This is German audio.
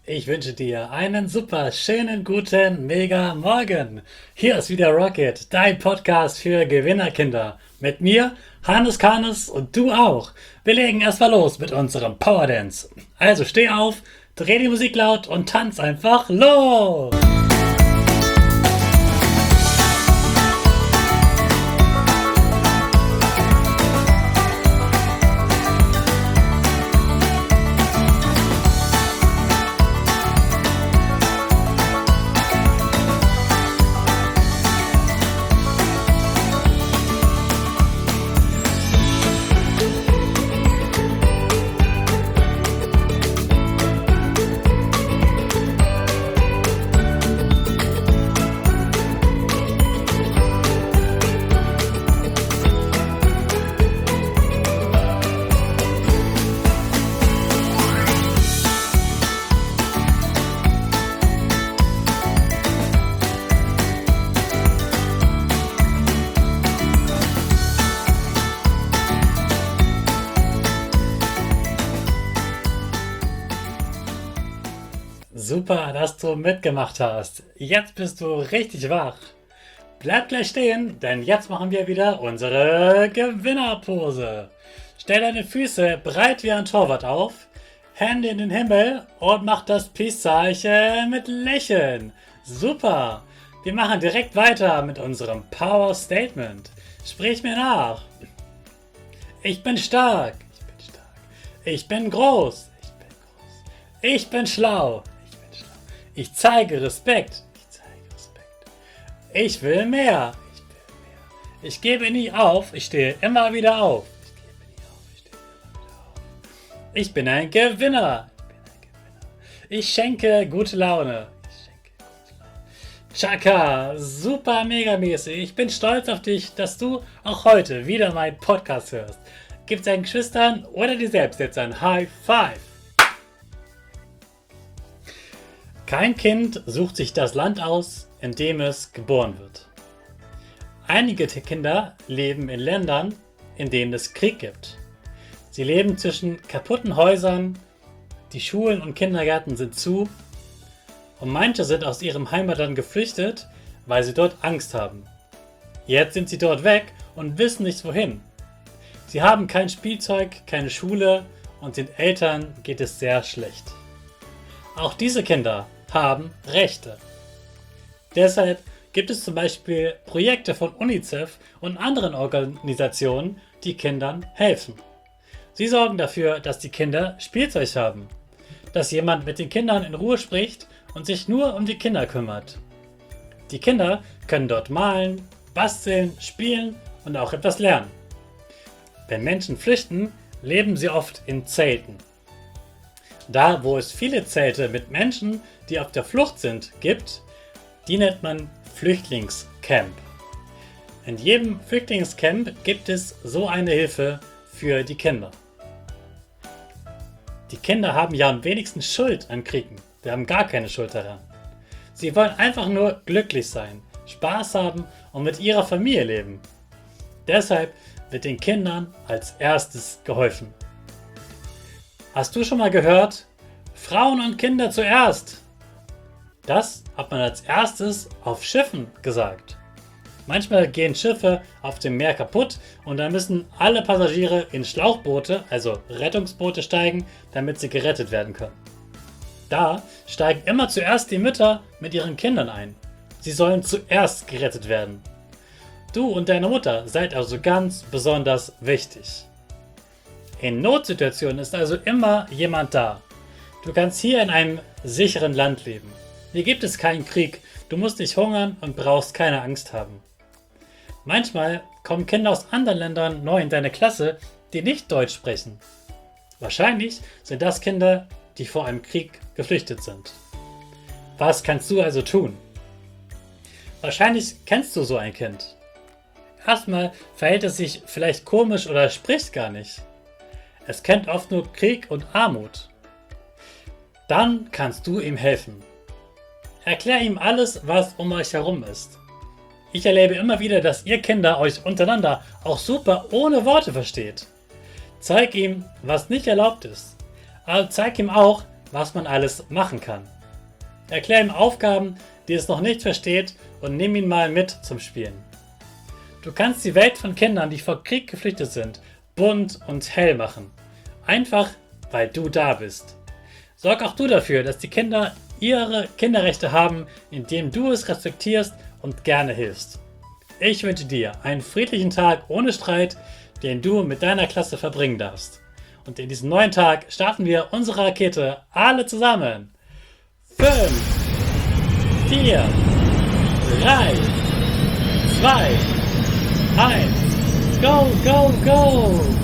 Ich wünsche dir einen super schönen guten Mega Morgen. Hier ist wieder Rocket, dein Podcast für Gewinnerkinder. Mit mir, Hannes Karnes und du auch. Wir legen erstmal los mit unserem Power Dance. Also steh auf, dreh die Musik laut und tanz einfach los. Super, dass du mitgemacht hast. Jetzt bist du richtig wach. Bleib gleich stehen, denn jetzt machen wir wieder unsere Gewinnerpose. Stell deine Füße breit wie ein Torwart auf, Hände in den Himmel und mach das Peace-Zeichen mit Lächeln. Super! Wir machen direkt weiter mit unserem Power Statement. Sprich mir nach. Ich bin stark. Ich bin stark. Ich bin groß. Ich bin groß. Ich bin schlau. Ich zeige Respekt. Ich zeige Respekt. Ich will mehr. Ich will mehr. Ich gebe nie auf. Ich stehe immer wieder auf. Ich gebe nie auf. Ich stehe immer wieder auf. Ich bin ein Gewinner. Ich bin ein Gewinner. Ich schenke gute Laune. Ich schenke gute Laune. Chaka, super mega mäßig. Ich bin stolz auf dich, dass du auch heute wieder meinen Podcast hörst. Gib deinen Geschwistern oder dir selbst jetzt ein High Five. Kein Kind sucht sich das Land aus, in dem es geboren wird. Einige Kinder leben in Ländern, in denen es Krieg gibt. Sie leben zwischen kaputten Häusern, die Schulen und Kindergärten sind zu und manche sind aus ihrem Heimatland geflüchtet, weil sie dort Angst haben. Jetzt sind sie dort weg und wissen nicht wohin. Sie haben kein Spielzeug, keine Schule und den Eltern geht es sehr schlecht. Auch diese Kinder haben Rechte. Deshalb gibt es zum Beispiel Projekte von UNICEF und anderen Organisationen, die Kindern helfen. Sie sorgen dafür, dass die Kinder Spielzeug haben, dass jemand mit den Kindern in Ruhe spricht und sich nur um die Kinder kümmert. Die Kinder können dort malen, basteln, spielen und auch etwas lernen. Wenn Menschen flüchten, leben sie oft in Zelten. Da, wo es viele Zelte mit Menschen, die auf der Flucht sind, gibt, die nennt man Flüchtlingscamp. In jedem Flüchtlingscamp gibt es so eine Hilfe für die Kinder. Die Kinder haben ja am wenigsten Schuld an Kriegen. Sie haben gar keine Schuld daran. Sie wollen einfach nur glücklich sein, Spaß haben und mit ihrer Familie leben. Deshalb wird den Kindern als erstes geholfen. Hast du schon mal gehört? Frauen und Kinder zuerst. Das hat man als erstes auf Schiffen gesagt. Manchmal gehen Schiffe auf dem Meer kaputt und dann müssen alle Passagiere in Schlauchboote, also Rettungsboote, steigen, damit sie gerettet werden können. Da steigen immer zuerst die Mütter mit ihren Kindern ein. Sie sollen zuerst gerettet werden. Du und deine Mutter seid also ganz besonders wichtig. In Notsituationen ist also immer jemand da. Du kannst hier in einem sicheren Land leben. Hier gibt es keinen Krieg, du musst nicht hungern und brauchst keine Angst haben. Manchmal kommen Kinder aus anderen Ländern neu in deine Klasse, die nicht Deutsch sprechen. Wahrscheinlich sind das Kinder, die vor einem Krieg geflüchtet sind. Was kannst du also tun? Wahrscheinlich kennst du so ein Kind. Erstmal verhält es sich vielleicht komisch oder spricht gar nicht. Es kennt oft nur Krieg und Armut. Dann kannst du ihm helfen. Erklär ihm alles, was um euch herum ist. Ich erlebe immer wieder, dass ihr Kinder euch untereinander auch super ohne Worte versteht. Zeig ihm, was nicht erlaubt ist. Aber zeig ihm auch, was man alles machen kann. Erklär ihm Aufgaben, die es noch nicht versteht, und nimm ihn mal mit zum Spielen. Du kannst die Welt von Kindern, die vor Krieg geflüchtet sind, bunt und hell machen. Einfach, weil du da bist. Sorg auch du dafür, dass die Kinder ihre Kinderrechte haben, indem du es respektierst und gerne hilfst. Ich wünsche dir einen friedlichen Tag ohne Streit, den du mit deiner Klasse verbringen darfst. Und in diesem neuen Tag starten wir unsere Rakete alle zusammen. 5, 4, 3, 2, 1, go, go, go!